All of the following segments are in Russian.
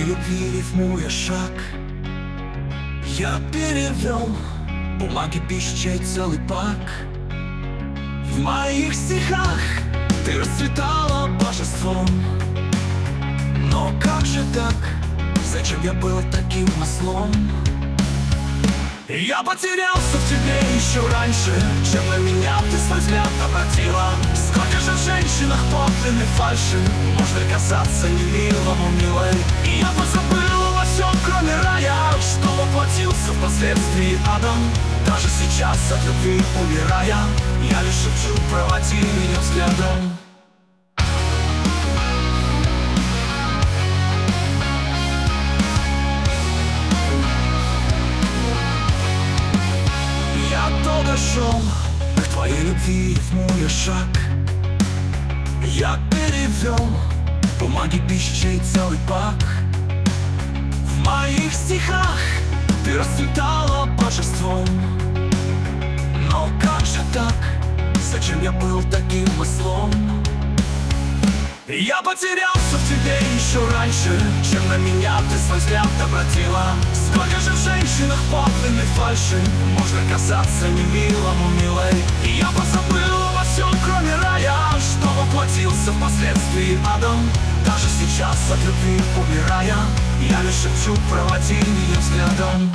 любви рифмуя шаг, я перевел бумаги пищей целый пак. В моих стихах ты расцветала божеством. Но как же так? Зачем я был таким ослом? Я потерялся в тебе еще раньше, чем на меня ты свой взгляд обратила. Сколько же в женщинах подлинной фальши можно казаться немилому милой. И я позабыл обо всем, кроме рая, что воплотился впоследствии адом. Даже сейчас от любви умирая, я лишь шепчу: проводи меня взглядом. Шел к твоей любви, рифмуя шаг, я перевел бумаги пищей целый пак. В моих стихах ты расцветала божеством. Но как же так? Зачем я был таким ослом? Я потерялся в тебе еще раньше, чем на меня ты свой взгляд обратила. Сколько же в женщинах подлинной фальши можно казаться немилому милой. И я позабыл обо всем, кроме рая, что воплотился впоследствии адом. Даже сейчас от любви умирая, я лишь шепчу: проводи меня взглядом.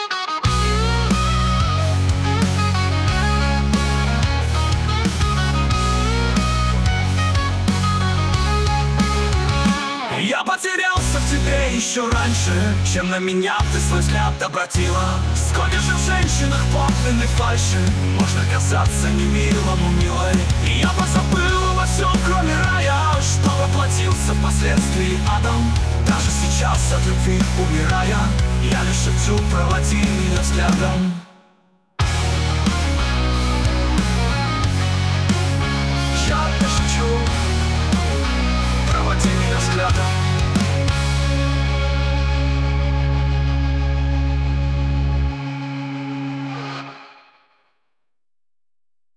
Я потерялся в тебе еще раньше, чем на меня ты свой взгляд обратила. Сколько же в женщинах подлинной фальши можно казаться немилому милой. И я позабыл обо всем, кроме рая, что воплотился впоследствии адом. Даже сейчас от любви умирая, я лишь шепчу: проводи меня взглядом.